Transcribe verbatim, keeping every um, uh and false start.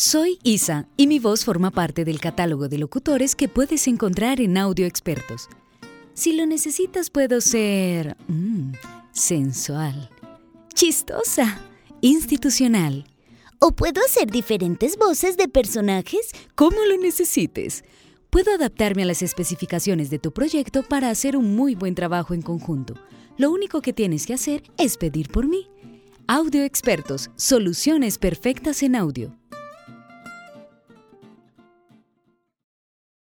Soy Isa y mi voz forma parte del catálogo de locutores que puedes encontrar en Audio Expertos. Si lo necesitas, puedo ser mmm, sensual, chistosa, institucional. ¿O puedo hacer diferentes voces de personajes? Como lo necesites. Puedo adaptarme a las especificaciones de tu proyecto para hacer un muy buen trabajo en conjunto. Lo único que tienes que hacer es pedir por mí. Audio Expertos, soluciones perfectas en audio.